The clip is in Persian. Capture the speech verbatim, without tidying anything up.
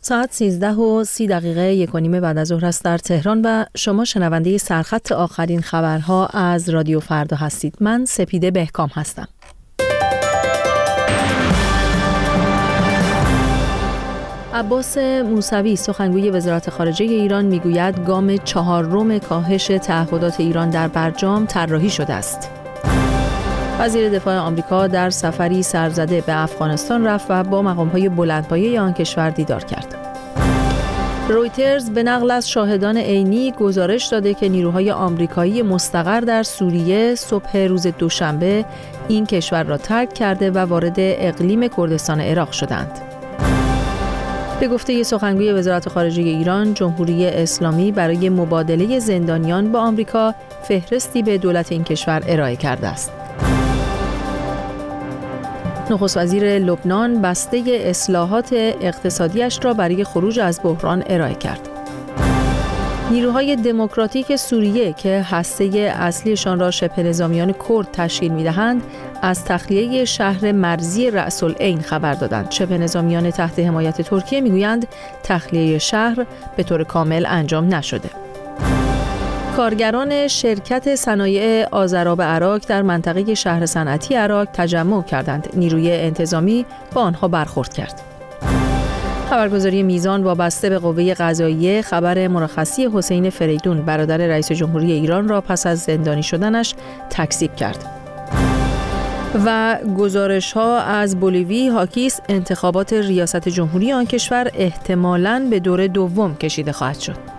ساعت سیزده و سی دقیقه یک و نیم بعد از ظهر است در تهران و شما شنونده سرخط آخرین خبرها از رادیو فردا هستید. من سپیده بهکام هستم. عباس موسوی سخنگوی وزارت خارجه ایران میگوید گام چهارم کاهش تعهدات ایران در برجام طراحی شده است. وزیر دفاع آمریکا در سفری سرزده به افغانستان رفت و با مقام‌های بلندپایه آن کشور دیدار کرد. رویترز به نقل از شاهدان عینی گزارش داده که نیروهای آمریکایی مستقر در سوریه صبح روز دوشنبه این کشور را ترک کرده و وارد اقلیم کردستان عراق شدند. به گفته سخنگوی وزارت خارجه ایران، جمهوری اسلامی برای مبادله زندانیان با آمریکا فهرستی به دولت این کشور ارائه کرده است. نخست وزیر لبنان بسته اصلاحات اقتصادیش را برای خروج از بحران ارائه کرد. نیروهای دموکراتیک سوریه که هسته اصلیشان را شبه نظامیان کرد تشکیل می‌دهند، از تخلیه شهر مرزی رأس العین خبر دادند. شبه نظامیان تحت حمایت ترکیه می‌گویند تخلیه شهر به طور کامل انجام نشده. کارگران شرکت صنایع آذراب عراق در منطقه شهر صنعتی عراق تجمع کردند. نیروی انتظامی با آنها برخورد کرد. خبرگزاری میزان وابسته به قوه قضاییه خبر مرخصی حسین فریدون برادر رئیس جمهوری ایران را پس از زندانی شدنش تکذیب کرد. و گزارش‌ها از بولیوی حاکی است انتخابات ریاست جمهوری آن کشور احتمالاً به دور دوم کشیده خواهد شد.